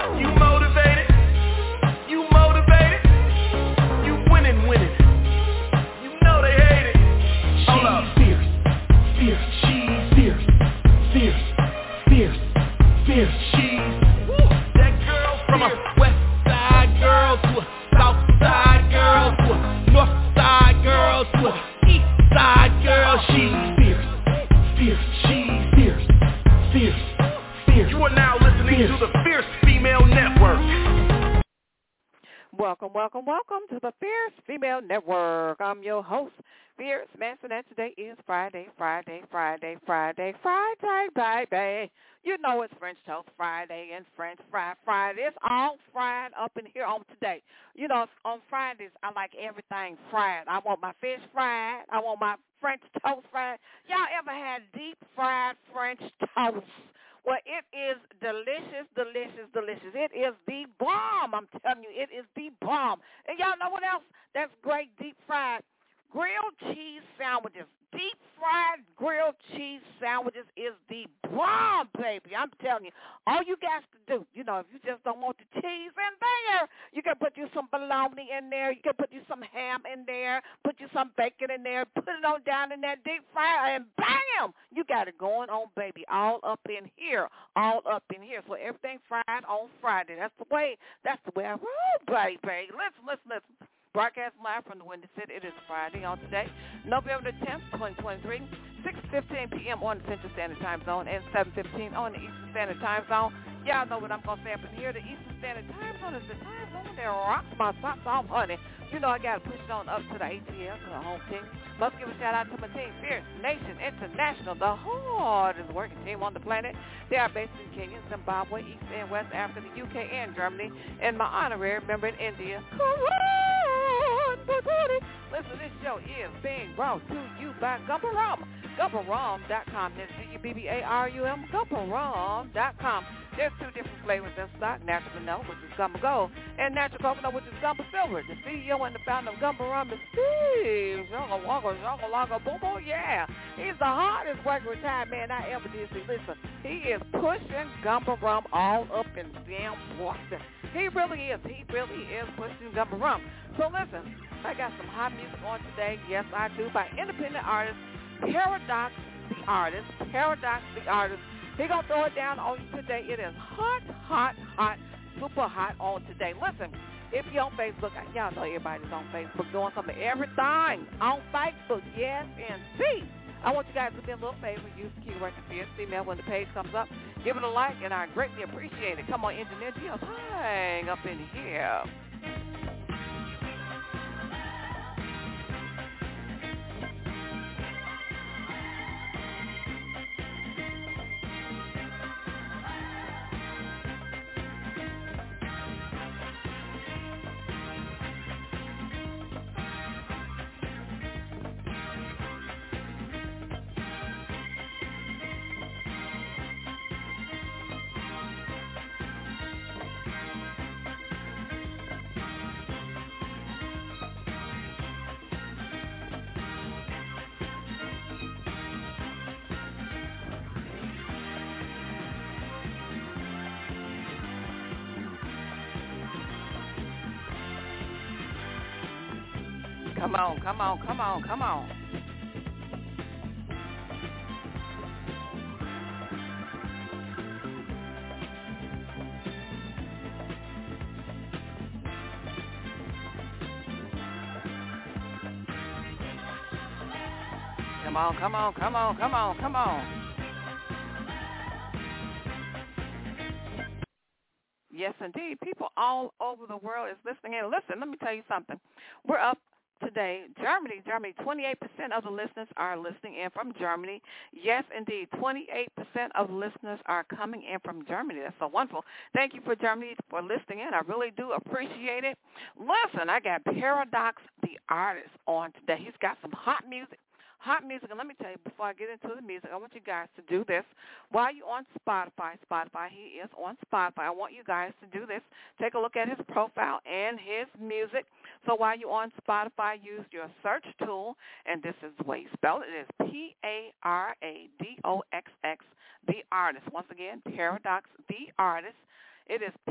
You motivated? You motivated? You winning. You know they hate it. Hold up. Fierce, she's fierce. She's that girl from a west side girl to a south side girl to a north side girl to a east side girl. She's fierce. She's fierce. You are now listening to the Fierce Female Network. Welcome to the Fierce Female Network. I'm your host, Fierce Manson, and today is Friday, baby. You know it's French Toast Friday and French Fry Friday. It's all fried up in here on today. You know, on Fridays, I like everything fried. I want my fish fried. I want my French toast fried. Y'all ever had deep fried French toast? Well, it is delicious. It is the bomb. I'm telling you, it is the bomb. And y'all know what else? That's great deep fried grilled cheese sandwiches. Deep fried grilled cheese sandwiches is the bomb, baby. I'm telling you. All you got to do, you know, if you just don't want the cheese in there, you can put you some bologna in there. You can put you some ham in there. Put you some bacon in there. Put it on down in that deep fryer, and bam, you got it going on, baby. All up in here. So everything fried on Friday. That's the way I roll, baby. Listen. Broadcast live from the Windy City. It is Friday on today, November the 10th, 2023, 6:15 p.m. on the Central Standard Time Zone and 7:15 on the Eastern Standard Time Zone. Y'all know what I'm going to say up in here. The Eastern Standard Time Zone is the time zone that rocks my socks off, honey. You know I got to push it on up to the ATL, to the home team. Let's give a shout-out to my team, Fierce Nation International, the hardest working team on the planet. They are based in Kenya, Zimbabwe, East and West Africa, the UK, and Germany. And my honorary member in India, Listen, this show is being brought to you by Gumbo Rum. GumboRum.com. That's GUBBARUM. GumboRum.com. There's two different flavors in stock: Natural Vanilla, which is Gumbo Gold, and Natural Coconut, which is Gumbo Silver. The CEO and the founder of Gumbo Rum is Steve Zongalaga Bobo. Yeah, he's the hardest working retired man I ever did see. Listen, he is pushing Gumbo Rum all up in damn Boston. He really is pushing Gumbo Rum. So listen, I got some hot music on today. Yes, I do, by independent artist Paradox the Artist. He gonna throw it down on you today. It is hot, super hot on today. Listen, if you're on Facebook, y'all know everybody's on Facebook doing something, everything on Facebook. Yes, indeed. I want you guys to do me a little favor. Use the keyword Fierce Female when the page comes up. Give it a like, and I greatly appreciate it. Come on, Engineer Gio, hang up in here. Come on. Come on. Yes, indeed. People all over the world is listening in. Listen, let me tell you something. We're up today. Germany, 28% of the listeners are listening in from Germany. Yes, indeed, 28% of listeners are coming in from Germany. That's so wonderful. Thank you for Germany for listening in. I really do appreciate it. Listen, I got Paradox the Artist on today. He's got some hot music. And let me tell you, before I get into the music, I want you guys to do this. While you're on Spotify, he is on Spotify. I want you guys to do this. Take a look at his profile and his music. So while you're on Spotify, use your search tool, and this is the way you spell it. It is Paradox, the Artist. Once again, Paradox, the Artist. It is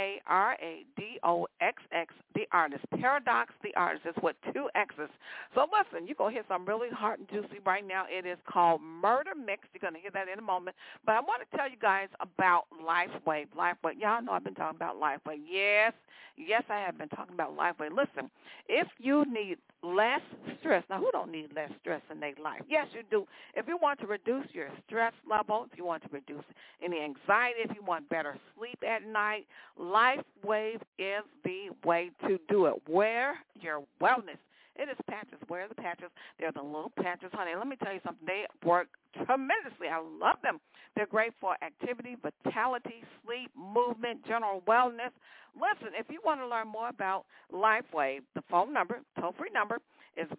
Paradox, the artist. Paradox, the artist is with 2 X's. So listen, you're going to hear some really hot and juicy right now. It is called Murder Mix. You're going to hear that in a moment. But I want to tell you guys about LifeWave. LifeWave. Y'all know I've been talking about LifeWave. Yes, I have been talking about LifeWave. Listen, if you need less stress, now who don't need less stress in their life? Yes, you do. If you want to reduce your stress level, if you want to reduce any anxiety, if you want better sleep at night, LifeWave is the way to do it. Wear your wellness. It is patches. Wear the patches. They're the little patches, honey. Let me tell you something. They work tremendously. I love them. They're great for activity, vitality, sleep, movement, general wellness. Listen, if you want to learn more about LifeWave, the phone number, toll-free number, is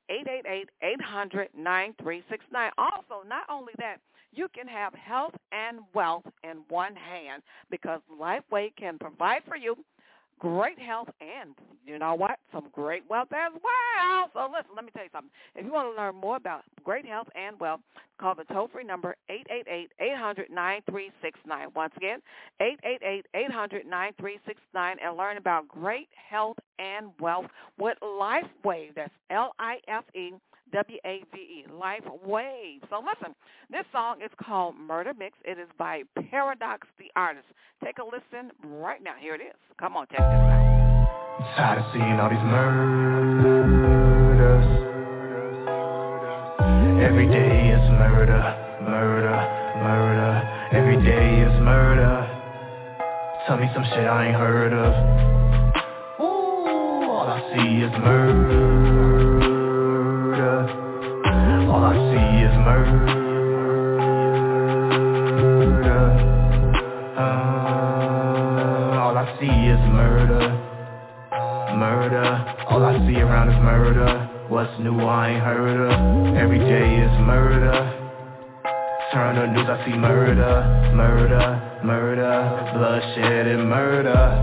1-888-800-9369. Also, not only that, you can have health and wealth in one hand because LifeWave can provide for you great health and, you know what, some great wealth as well. So listen, let me tell you something. If you want to learn more about great health and wealth, call the toll-free number 888-800-9369. Once again, 888-800-9369 and learn about great health and wealth with LifeWave. That's LifeWave. LifeWave. So listen, this song is called Murder Mix. It is by Paradox, the artist. Take a listen right now. Here it is. Come on, check this out. I'm tired of seeing all these murders. Every day is murder, murder, murder. Every day is murder. Tell me some shit I ain't heard of. Ooh, all I see is murder. All I see is murder. All I see is murder. Murder. All I see around is murder. What's new I ain't heard of. Every day is murder. Turn the news, I see murder. Murder, murder. Bloodshed and murder.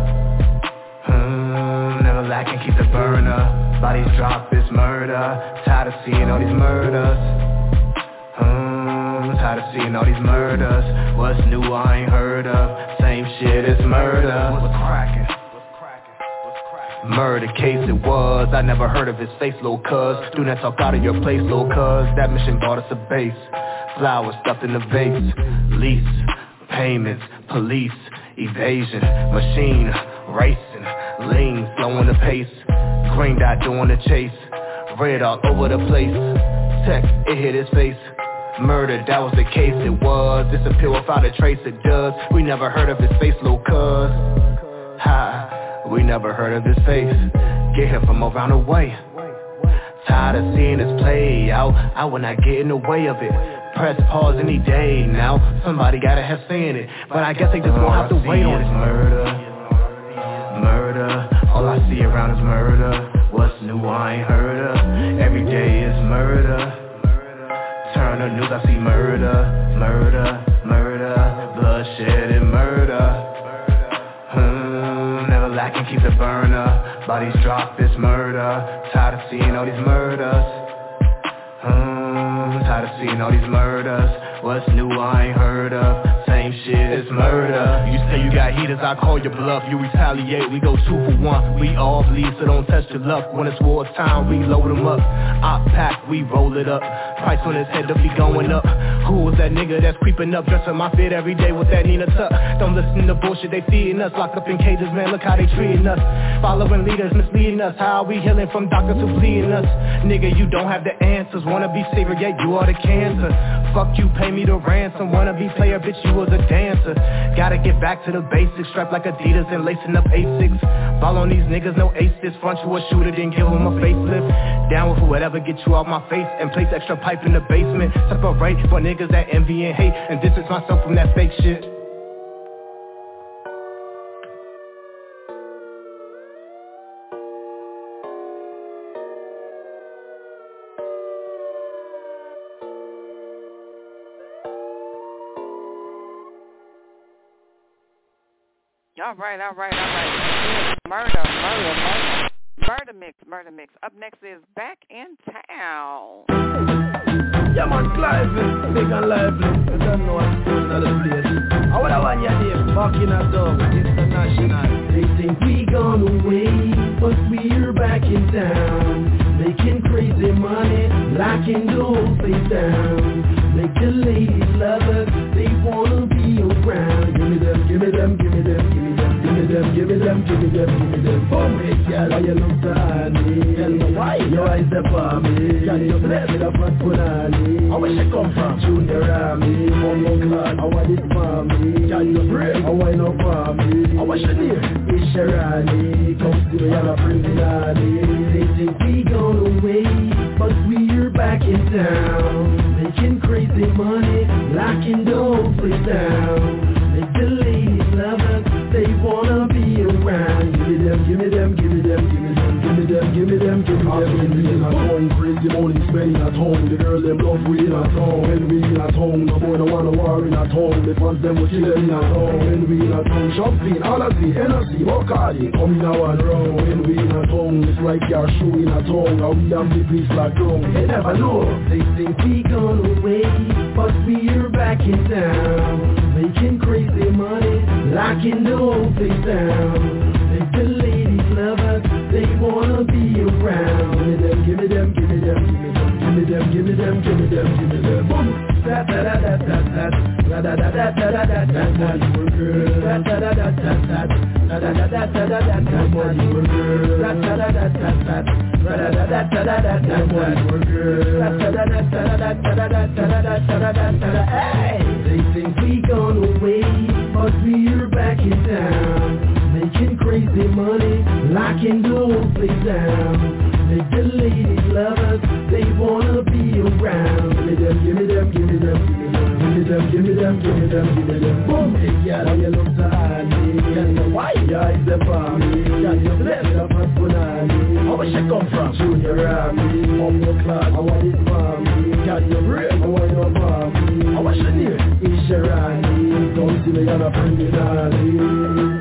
Never lacking, keep the burner. Bodies drop, it's murder. Tired of seeing all these murders. Tired of seeing all these murders. What's new I ain't heard of. Same shit as murder. What's cracking? Murder case it was. I never heard of his face, little cuz. Do not talk out of your place, little cuz. That mission bought us a base. Flowers stuffed in the vase. Lease, payments, police, evasion, machine, racing, lean, slowing the pace. Green dot doing the chase. Red all over the place. Tech, it hit his face. Murder, that was the case it was. Disappear without a trace it does. We never heard of his face, little cuz. Ha, we never heard of his face. Get him from around the way. Tired of seeing this play out. I will not get in the way of it. Press pause any day now. Somebody gotta have say in it. But I guess they just won't have to wait on it. Murder, murder. All I see around is murder. What's new I ain't heard of. Every day is murder. Turn the news, I see murder. Murder, murder. Bloodshed and murder. Never lacking, keep the burner. Bodies drop, it's murder. Tired of seeing all these murders. Tired of seeing all these murders. What's new I ain't heard of. Same shit as murder. You say you got heaters, I call your bluff. You retaliate, we go 2 for 1. We all bleed, so don't test your luck. When it's war time, we load them up. Op pack, we roll it up. Price on his head, up, be going up. Who was that nigga that's creeping up? Dressing my fit every day with that Nina Tuck. Don't listen to bullshit, they feeding us. Locked up in cages, man, look how they treating us. Following leaders, misleading us. How are we healing from doctors who bleeding us? Nigga, you don't have the answers. Wanna be savior, yeah, you are the cancer. Fuck you, pay me the ransom. Wanna be player, bitch, you was a dancer. Gotta get back to the basics. Strapped like Adidas and lacing up Asics. Ball on these niggas, no aces. Front you a shooter, then give them a facelift. Down with whoever get you out my face. And place extra pipe in the basement. Separate for niggas that envy and hate. And distance myself from that fake shit. All right. Murder Mix. Up next is Back in Town. Yeah, man, Clive, big and lively. You don't know what's going on in the place. I would have one your name, back in a dog, international. They think we gone away, but we're back in town. Making crazy money, locking the whole place down. Make the ladies love us, they wanna be around. Give me them, give me them, give me them, give me them, give me them, give me them, give me them, give me them. Boom, hey, girl, why you look to honey? Tell me why your eyes up on me. Girl, you bless with a fat punani. I wish I come from Junior Army. Bumbo clad, I want it for me. Girl, you brave, I want up for me. I wish I knew, it's Sharani. Come see me and I bring it on. They think we gone away, but we're back in town. Making crazy money, locking the whole place down. Make the ladies love us, they wanna be around. Give me them, give me them, give me them, give me them, give me them, give me them, give me them. When we in a town, crazy money spending at home. The girl them love we in a town. When we in a town, the boy don't wanna war in a town. The fans them will kill them in a town. When we in a town, shopping, all of the energy, Bacardi, coming out and round. When we in a town, it's like your shoe in a town. Now we have the place locked down. They never know, they think we gone away, but we're back in town. Making crazy money, locking the whole place down. Make the ladies love us, they wanna be around. Give me them, give me them, give me them, give me them, give me them, give me them, give me them. Boom. Da da da da da da da da da da da da da da da. Da da da da da da da da da da da da da da. Da da da da da da da da da da da da da. Hey, they think we gone away, but we're back in town. Making crazy money, locking the whole place down. Make the ladies love us, they wanna be around. Give me them, give me them, give me them, give me them, give me them, give me them, give me them. Boom, hey, girl, you look so honey. Girl, you why your eyes up on me? Girl, you blessed up at Punani. Where she come from? Junior Army, Bumbo clad, I want it for me. Girl, you brave, I want it for me. I want your name, Isharani. Don't see me on a friendly nanny.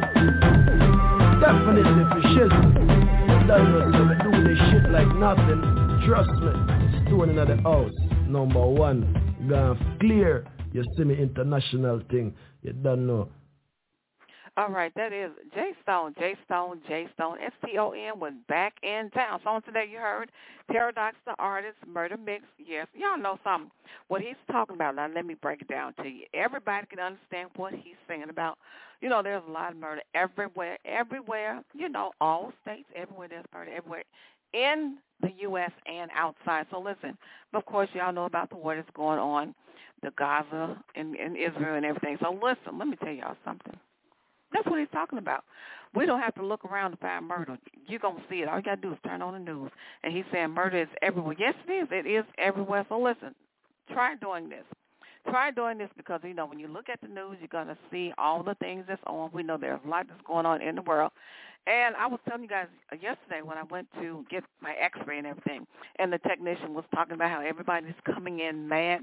Definitely for shit. Don't know so we do this shit like nothing. Trust me. Stone in the house. Number one. Gone clear. You see me international thing. You don't know. All right, that is J Stone, J-Stone, S-T-O-N was back in town. So on today you heard Paradox the Artist, Murder Mix. Yes, y'all know something. What he's talking about, now let me break it down to you. Everybody can understand what he's saying about. You know, there's a lot of murder everywhere, you know, all states, everywhere there's murder, everywhere in the U.S. and outside. So listen, of course, y'all know about the war that's going on, the Gaza and Israel and everything. So listen, let me tell y'all something. That's what he's talking about. We don't have to look around to find murder. You're going to see it. All you got to do is turn on the news. And he's saying murder is everywhere. Yes, it is. It is everywhere. So listen, try doing this. Try doing this because, you know, when you look at the news, you're going to see all the things that's on. We know there's a lot that's going on in the world. And I was telling you guys yesterday when I went to get my x-ray and everything, and the technician was talking about how everybody's coming in mad.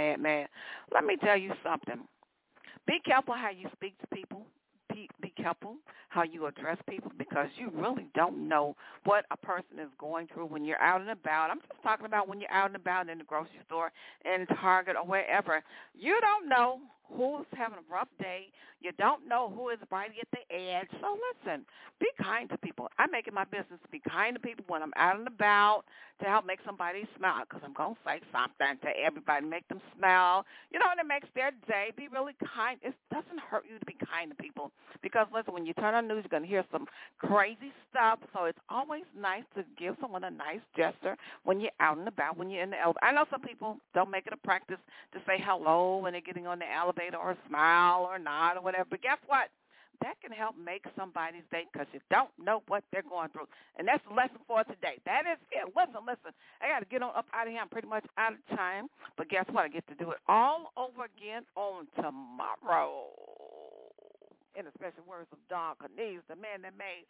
Let me tell you something. Be careful how you speak to people. Be careful how you address people because you really don't know what a person is going through when you're out and about. I'm just talking about when you're out and about in the grocery store, in Target, or wherever. You don't know who's having a rough day. You don't know who is right at the edge. So listen, be kind to people. I make it my business to be kind to people when I'm out and about to help make somebody smile because I'm going to say something to everybody, make them smile. You know, and it makes their day. Be really kind. It doesn't hurt you to be kind to people because, listen, when you turn on the news, you're going to hear some crazy stuff. So it's always nice to give someone a nice gesture when you're out and about, when you're in the elevator. I know some people don't make it a practice to say hello when they're getting on the elevator or smile or nod or whatever. But guess what? That can help make somebody's day because you don't know what they're going through. And that's the lesson for today. That is it. Listen. I got to get on up out of here. I'm pretty much out of time. But guess what? I get to do it all over again on tomorrow. In the special words of Don Cornelius, the man that made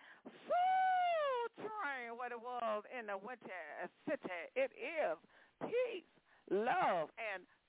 Soul Train what it was in the Winter City. It is peace, love, and